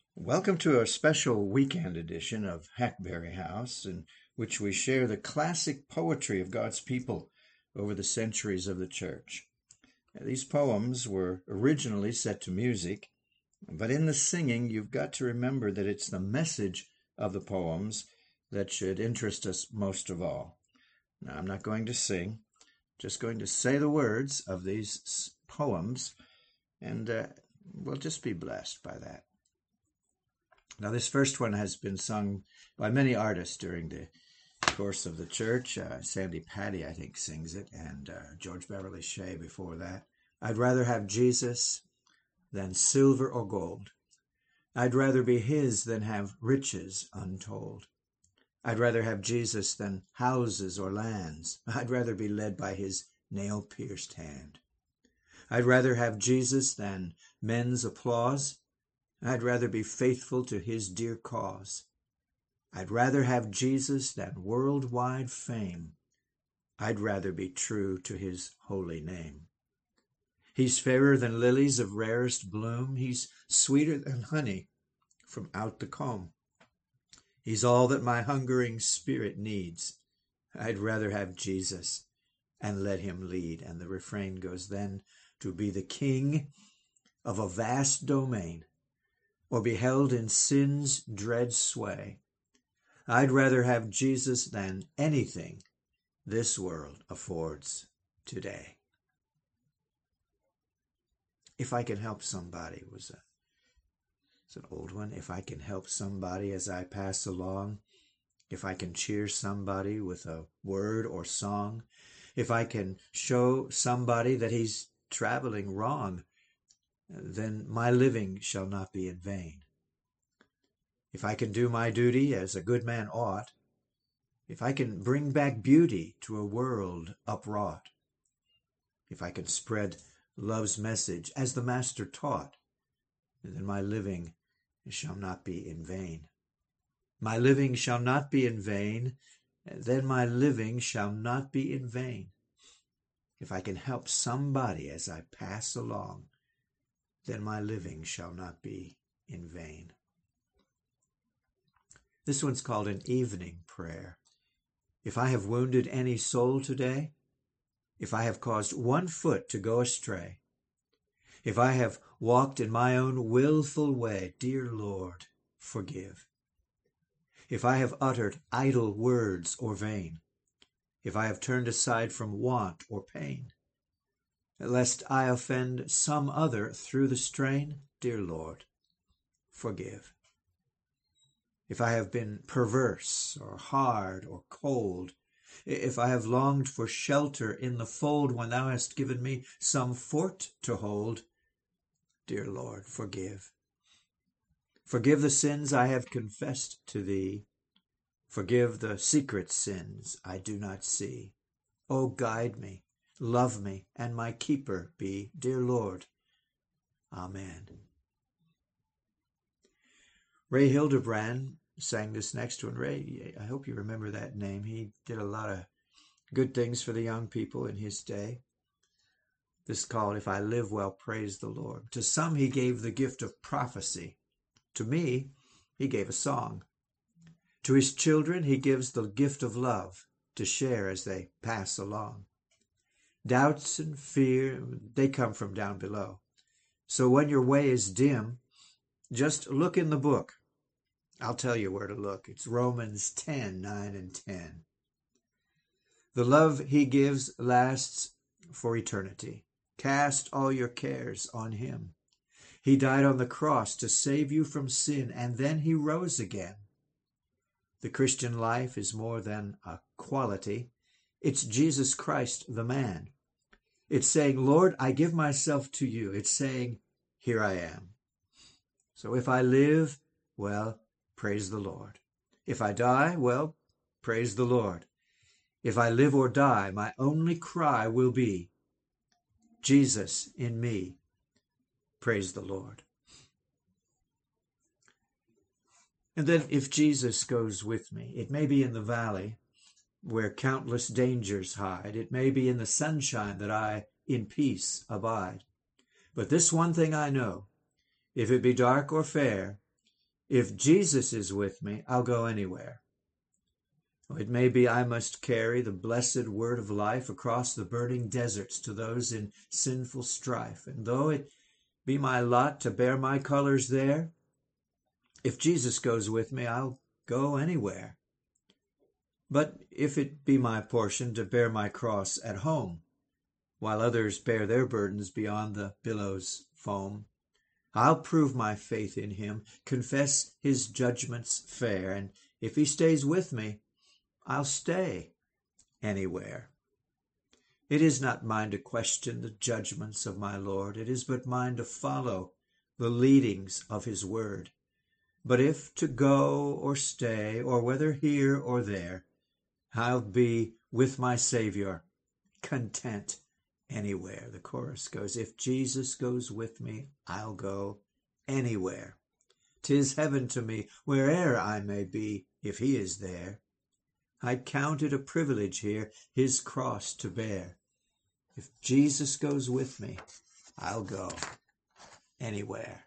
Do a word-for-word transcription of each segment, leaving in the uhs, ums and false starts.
Welcome to a special weekend edition of Hackberry House, in which we share the classic poetry of God's people over the centuries of the church. These poems were originally set to music, but in the singing, you've got to remember that it's the message of the poems that should interest us most of all. Now, I'm not going to sing, just going to say the words of these poems, and uh, we'll just be blessed by that. Now, this first one has been sung by many artists during the course of the church. Uh, Sandy Patty, I think, sings it, and uh, George Beverly Shea before that. I'd rather have Jesus than silver or gold. I'd rather be his than have riches untold. I'd rather have Jesus than houses or lands. I'd rather be led by his nail-pierced hand. I'd rather have Jesus than men's applause. I'd rather be faithful to his dear cause. I'd rather have Jesus than worldwide fame. I'd rather be true to his holy name. He's fairer than lilies of rarest bloom. He's sweeter than honey from out the comb. He's all that my hungering spirit needs. I'd rather have Jesus and let him lead. And the refrain goes then, to be the king of a vast domain, or be held in sin's dread sway. I'd rather have Jesus than anything this world affords today. If I can help somebody was a, it's an old one. If I can help somebody as I pass along, if I can cheer somebody with a word or song, if I can show somebody that he's traveling wrong, then my living shall not be in vain. If I can do my duty as a good man ought, if I can bring back beauty to a world upwrought, if I can spread love's message as the Master taught, then my living shall not be in vain. My living shall not be in vain, then my living shall not be in vain. If I can help somebody as I pass along, then my living shall not be in vain. This one's called an evening prayer. If I have wounded any soul today, if I have caused one foot to go astray, if I have walked in my own willful way, dear Lord, forgive. If I have uttered idle words or vain, if I have turned aside from want or pain, lest I offend some other through the strain, dear Lord, forgive. If I have been perverse or hard or cold, if I have longed for shelter in the fold when thou hast given me some fort to hold, dear Lord, forgive. Forgive the sins I have confessed to thee. Forgive the secret sins I do not see. O guide me, love me, and my keeper be, dear Lord. Amen. Ray Hildebrand sang this next one. Ray, I hope you remember that name. He did a lot of good things for the young people in his day. This is called If I Live Well, Praise the Lord. To some he gave the gift of prophecy. To me, he gave a song. To his children he gives the gift of love to share as they pass along. Doubts and fear, they come from down below. So when your way is dim, just look in the book. I'll tell you where to look. It's Romans ten, nine and ten. The love he gives lasts for eternity. Cast all your cares on him. He died on the cross to save you from sin, and then he rose again. The Christian life is more than a quality. It's Jesus Christ, the man. It's saying, Lord, I give myself to you. It's saying, here I am. So if I live, well, praise the Lord. If I die, well, praise the Lord. If I live or die, my only cry will be, Jesus in me, praise the Lord. And then if Jesus goes with me, it may be in the valley where countless dangers hide. It may be in the sunshine that I in peace abide. But this one thing I know, if it be dark or fair, If Jesus is with me, I'll go anywhere. It may be I must carry the blessed word of life across the burning deserts to those in sinful strife. And though it be my lot to bear my colors there, if Jesus goes with me, I'll go anywhere. But if it be my portion to bear my cross at home, while others bear their burdens beyond the billows' foam, I'll prove my faith in him, confess his judgments fair, and if he stays with me, I'll stay anywhere. It is not mine to question the judgments of my Lord. It is but mine to follow the leadings of his word. But if to go or stay, or whether here or there, I'll be with my Savior, content anywhere. The chorus goes, if Jesus goes with me, I'll go anywhere. 'Tis heaven to me, where'er I may be, if he is there. I count it a privilege here, his cross to bear. If Jesus goes with me, I'll go anywhere.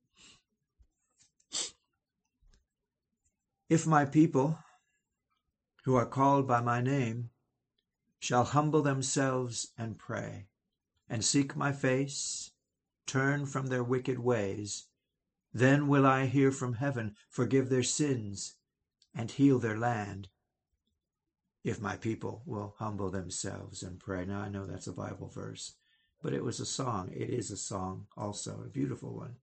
If my people, who are called by my name, shall humble themselves and pray, and seek my face, turn from their wicked ways, then will I hear from heaven, forgive their sins, and heal their land. If my people will humble themselves and pray. Now I know that's a Bible verse, but it was a song. It is a song also, a beautiful one.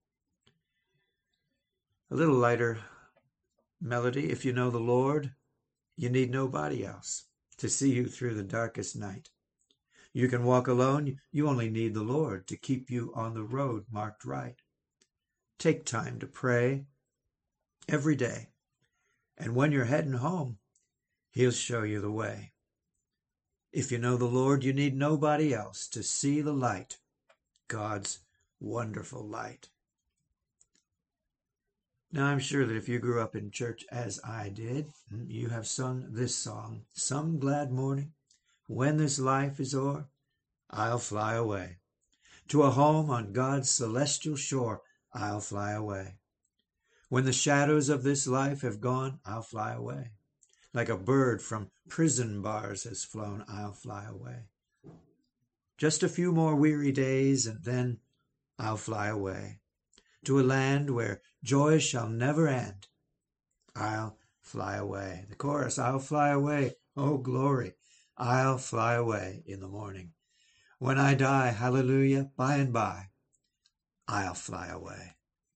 A little lighter melody. If you know the Lord, you need nobody else to see you through the darkest night. You can walk alone. You only need the Lord to keep you on the road marked right. Take time to pray every day. And when you're heading home, he'll show you the way. If you know the Lord, you need nobody else to see the light, God's wonderful light. Now, I'm sure that if you grew up in church as I did, you have sung this song, some glad morning, when this life is o'er, I'll fly away. To a home on God's celestial shore, I'll fly away. When the shadows of this life have gone, I'll fly away. Like a bird from prison bars has flown, I'll fly away. Just a few more weary days, and then I'll fly away. To a land where joy shall never end, I'll fly away. The chorus, I'll fly away, oh glory, I'll fly away in the morning. When I die, hallelujah, by and by, I'll fly away.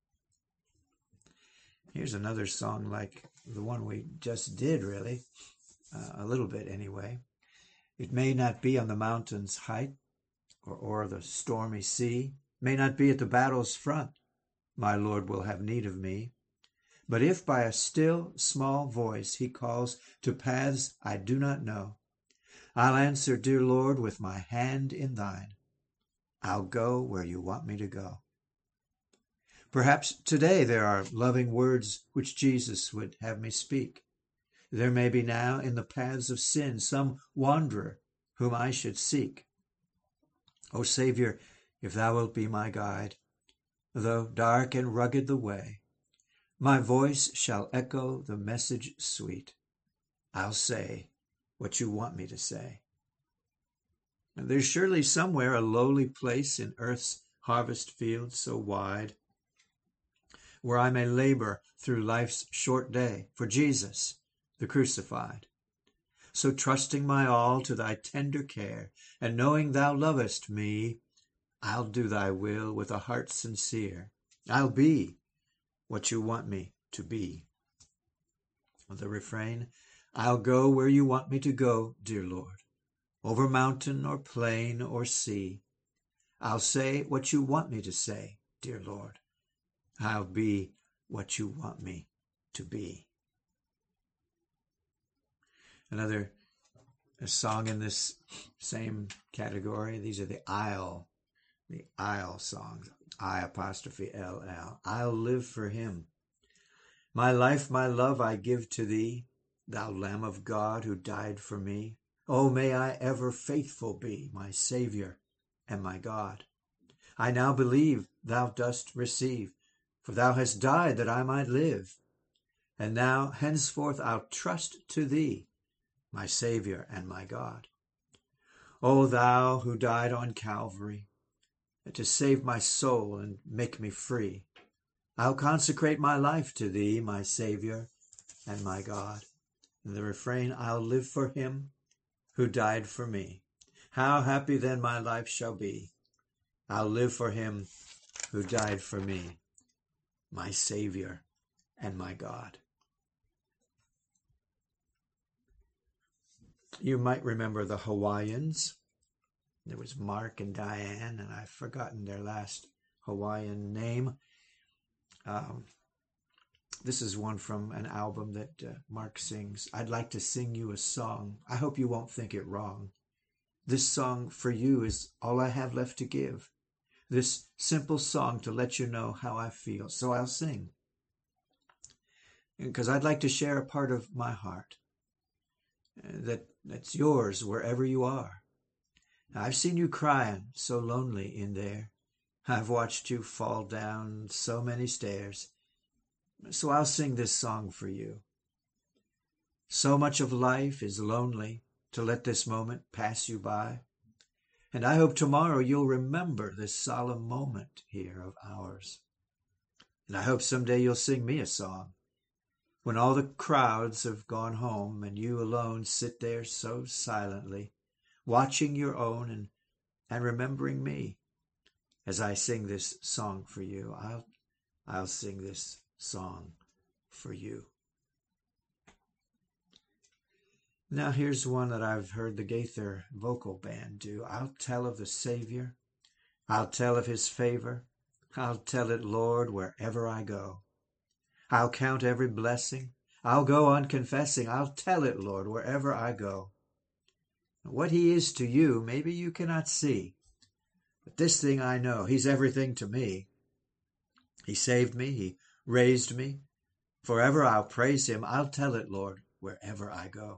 Here's another song like the one we just did, really, uh, a little bit anyway. It may not be on the mountain's height or o'er the stormy sea, may not be at the battle's front, my Lord will have need of me. But if by a still small voice he calls to paths I do not know, I'll answer, dear Lord, with my hand in thine. I'll go where you want me to go. Perhaps today there are loving words which Jesus would have me speak. There may be now in the paths of sin some wanderer whom I should seek. O Savior, if thou wilt be my guide, though dark and rugged the way, my voice shall echo the message sweet. I'll say what you want me to say. And there's surely somewhere a lowly place in earth's harvest field so wide, where I may labor through life's short day for Jesus, the crucified. So trusting my all to thy tender care, and knowing thou lovest me, I'll do thy will with a heart sincere. I'll be what you want me to be. The refrain, I'll go where you want me to go, dear Lord, over mountain or plain or sea. I'll say what you want me to say, dear Lord. I'll be what you want me to be. Another a song in this same category. These are the I'll, the I'll songs. I apostrophe L L. I'll live for him. My life, my love I give to thee, thou Lamb of God who died for me. Oh, may I ever faithful be, my Savior and my God. I now believe thou dost receive For thou hast died that I might live. And now henceforth I'll trust to thee, my Saviour and my God. O thou who died on Calvary, to save my soul and make me free, I'll consecrate my life to thee, my Saviour and my God. And the refrain, I'll live for him who died for me. How happy then my life shall be. I'll live for him who died for me, my Savior and my God. You might remember the Hawaiians. There was Mark and Diane, and I've forgotten their last Hawaiian name. Um, this is one from an album that uh, Mark sings. I'd like to sing you a song. I hope you won't think it wrong. This song for you is all I have left to give. This simple song to let you know how I feel. So I'll sing. Because I'd like to share a part of my heart that, that's yours wherever you are. I've seen you crying so lonely in there. I've watched you fall down so many stairs. So I'll sing this song for you. So much of life is lonely to let this moment pass you by. And I hope tomorrow you'll remember this solemn moment here of ours. And I hope someday you'll sing me a song when all the crowds have gone home and you alone sit there so silently, watching your own and, and remembering me. As I sing this song for you, I'll, I'll sing this song for you. Now here's one that I've heard the Gaither Vocal Band do. I'll tell of the Savior. I'll tell of his favor. I'll tell it, Lord, wherever I go. I'll count every blessing. I'll go on confessing. I'll tell it, Lord, wherever I go. What he is to you, maybe you cannot see. But this thing I know, he's everything to me. He saved me. He raised me. Forever I'll praise him. I'll tell it, Lord, wherever I go.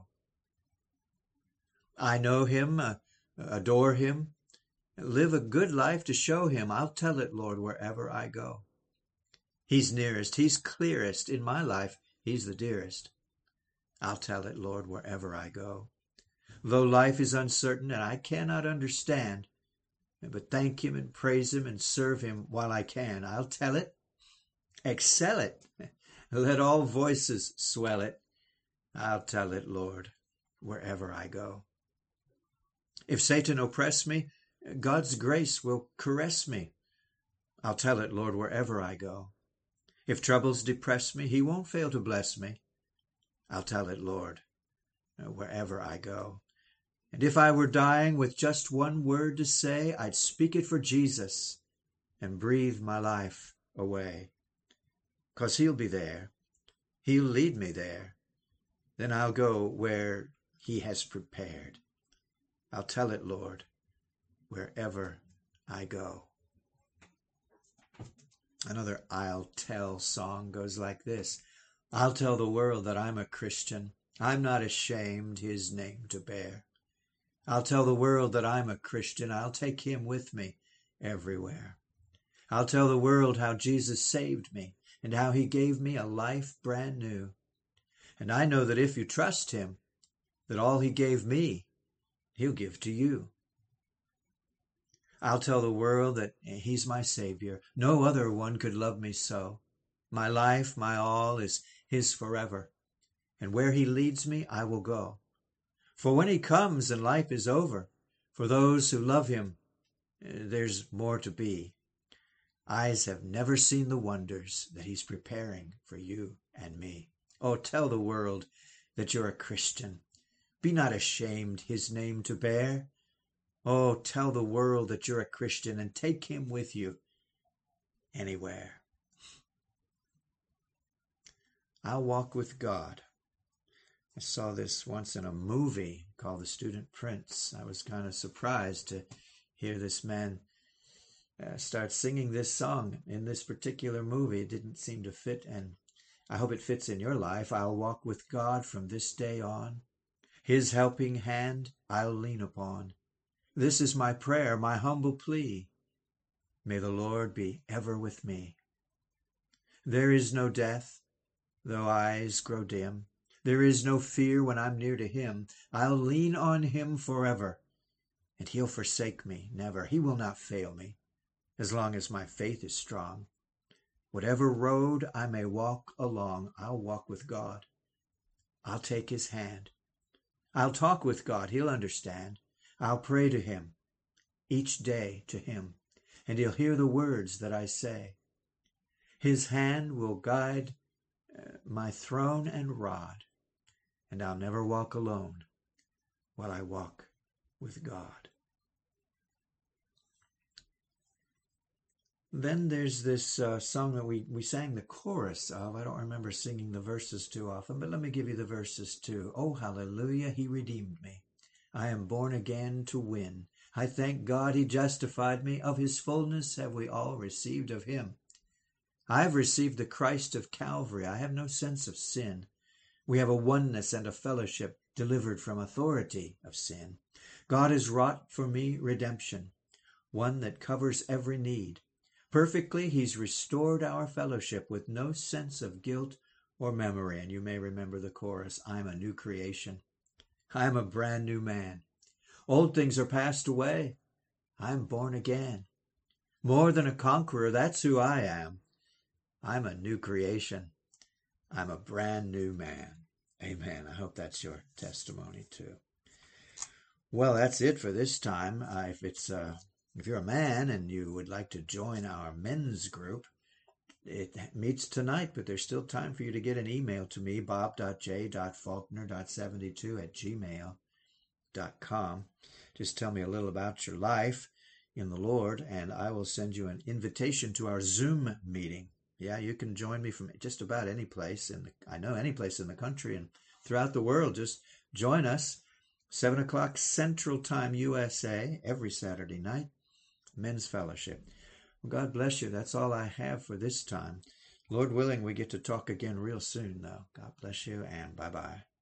I know him, uh, adore him, live a good life to show him. I'll tell it, Lord, wherever I go. He's nearest, he's clearest. In my life, he's the dearest. I'll tell it, Lord, wherever I go. Though life is uncertain and I cannot understand, but thank him and praise him and serve him while I can. I'll tell it, excel it, let all voices swell it. I'll tell it, Lord, wherever I go. If Satan oppress me, God's grace will caress me. I'll tell it, Lord, wherever I go. If troubles depress me, he won't fail to bless me. I'll tell it, Lord, wherever I go. And if I were dying with just one word to say, I'd speak it for Jesus and breathe my life away. 'Cause he'll be there. He'll lead me there. Then I'll go where he has prepared. I'll tell it, Lord, wherever I go. Another I'll tell song goes like this. I'll tell the world that I'm a Christian. I'm not ashamed his name to bear. I'll tell the world that I'm a Christian. I'll take him with me everywhere. I'll tell the world how Jesus saved me and how he gave me a life brand new. And I know that if you trust him, that all he gave me, he'll give to you. I'll tell the world that he's my Savior. No other one could love me so. My life, my all is his forever. And where he leads me, I will go. For when he comes and life is over, for those who love him, there's more to be. Eyes have never seen the wonders that he's preparing for you and me. Oh, tell the world that you're a Christian. Be not ashamed his name to bear. Oh, tell the world that you're a Christian and take him with you anywhere. I'll walk with God. I saw this once in a movie called The Student Prince. I was kind of surprised to hear this man uh, start singing this song in this particular movie. It didn't seem to fit, and I hope it fits in your life. I'll walk with God from this day on. His helping hand I'll lean upon. This is my prayer, my humble plea. May the Lord be ever with me. There is no death, though eyes grow dim. There is no fear when I'm near to him. I'll lean on him forever, and he'll forsake me never. He will not fail me as long as my faith is strong. Whatever road I may walk along, I'll walk with God. I'll take his hand. I'll talk with God. He'll understand. I'll pray to him each day to him, and he'll hear the words that I say. His hand will guide my throne and rod, and I'll never walk alone while I walk with God. Then there's this uh, song that we, we sang the chorus of. I don't remember singing the verses too often, but let me give you the verses too. Oh, hallelujah, he redeemed me. I am born again to win. I thank God he justified me. Of his fullness have we all received of him. I have received the Christ of Calvary. I have no sense of sin. We have a oneness and a fellowship delivered from authority of sin. God has wrought for me redemption, one that covers every need. Perfectly, he's restored our fellowship with no sense of guilt or memory. And you may remember the chorus, I'm a new creation. I'm a brand new man. Old things are passed away. I'm born again. More than a conqueror, that's who I am. I'm a new creation. I'm a brand new man. Amen. I hope that's your testimony too. Well, that's it for this time. Uh, if it's uh, if you're a man and you would like to join our men's group, it meets tonight, but there's still time for you to get an email to me, bob dot j dot faulkner dot seventy-two at gmail dot com. Just tell me a little about your life in the Lord, and I will send you an invitation to our Zoom meeting. Yeah, you can join me from just about any place in the, I know any place in the country and throughout the world. Just join us, seven o'clock Central Time U S A, every Saturday night, Men's Fellowship. Well, God bless you. That's all I have for this time. Lord willing, we get to talk again real soon, though. God bless you, and bye-bye.